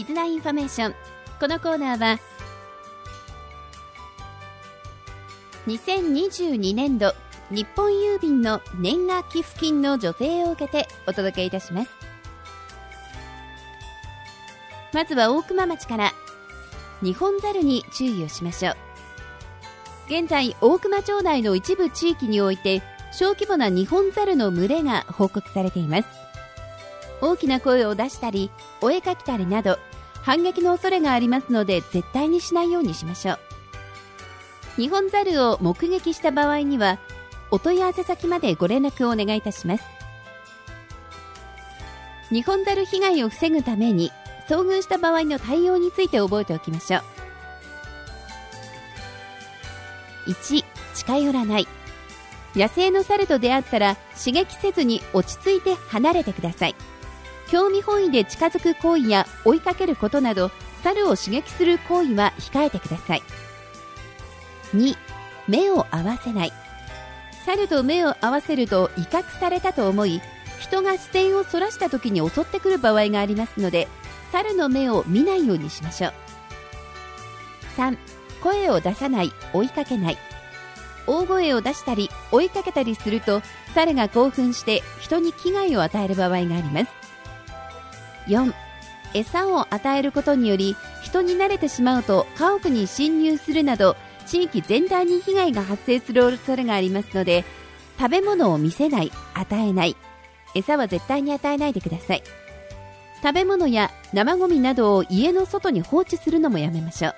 絆インフォメーション。このコーナーは2022年度日本郵便の年賀寄付金の助成を受けてお届けいたします。まずは大熊町から。ニホンザルに注意をしましょう。現在大熊町内の一部地域において小規模なニホンザルの群れが報告されています。大きな声を出したりお絵かきたりなど反撃の恐れがありますので絶対にしないようにしましょう。ニホンザルを目撃した場合にはお問い合わせ先までご連絡をお願いいたします。ニホンザル被害を防ぐために遭遇した場合の対応について覚えておきましょう。1、近寄らない。野生の猿と出会ったら刺激せずに落ち着いて離れてください。興味本位で近づく行為や追いかけることなど猿を刺激する行為は控えてください。2、目を合わせない。猿と目を合わせると威嚇されたと思い人が視線をそらした時に襲ってくる場合がありますので猿の目を見ないようにしましょう。3、声を出さない、追いかけない。大声を出したり追いかけたりすると猿が興奮して人に危害を与える場合があります。4、餌を与えることにより人に慣れてしまうと家屋に侵入するなど地域全体に被害が発生する恐れがありますので食べ物を見せない、与えない。餌は絶対に与えないでください。食べ物や生ゴミなどを家の外に放置するのもやめましょう。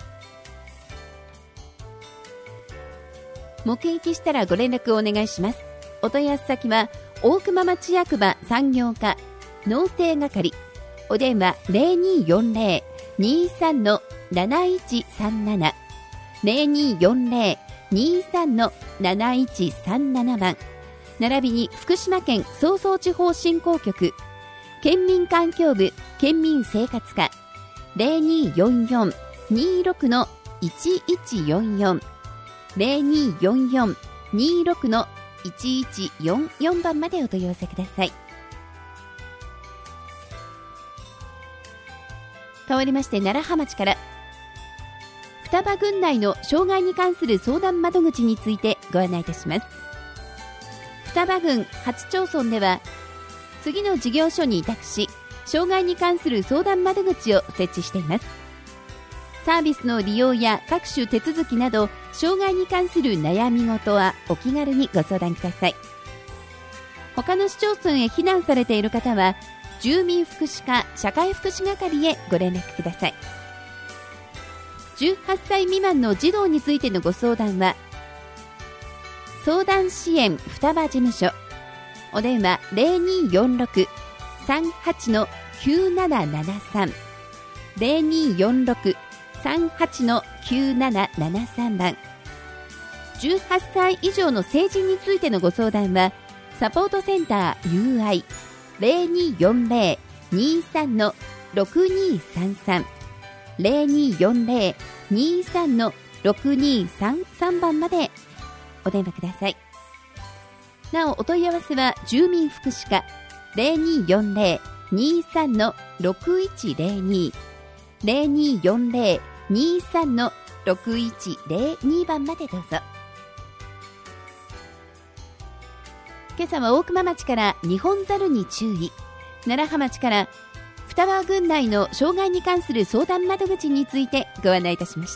目撃したらご連絡をお願いします。お問い合わせ先は大熊町役場産業課農政係、お電話 0240-23-7137 0240-23-7137 番並びに福島県総総地方振興局県民環境部県民生活課 0244-26-1144 0244-26-1144 番までお問い合わせください。変わりまして楢葉町から。双葉郡内の障害に関する相談窓口についてご案内いたします。双葉郡8町村では次の事業所に委託し障害に関する相談窓口を設置しています。サービスの利用や各種手続きなど障害に関する悩み事はお気軽にご相談ください。他の市町村へ避難されている方は住民福祉課社会福祉係へご連絡ください。18歳未満の児童についてのご相談は相談支援双葉事務所、お電話 0246-38-9773 0246-38-9773 番。18歳以上の成人についてのご相談はサポートセンター UI 0240-23-6233 0240-23-6233 番までお電話ください。なおお問い合わせは住民福祉課 0240-23-6102 0240-23-6102 番までどうぞ。今朝は大熊町からニホンザルに注意、楢葉町から双葉郡内の障害に関する相談窓口についてご案内いたしました。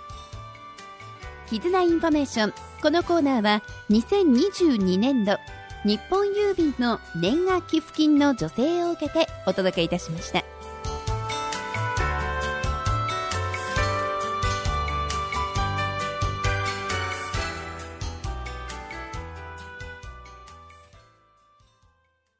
絆インフォメーション。このコーナーは2022年度日本郵便の年賀寄付金の助成を受けてお届けいたしました。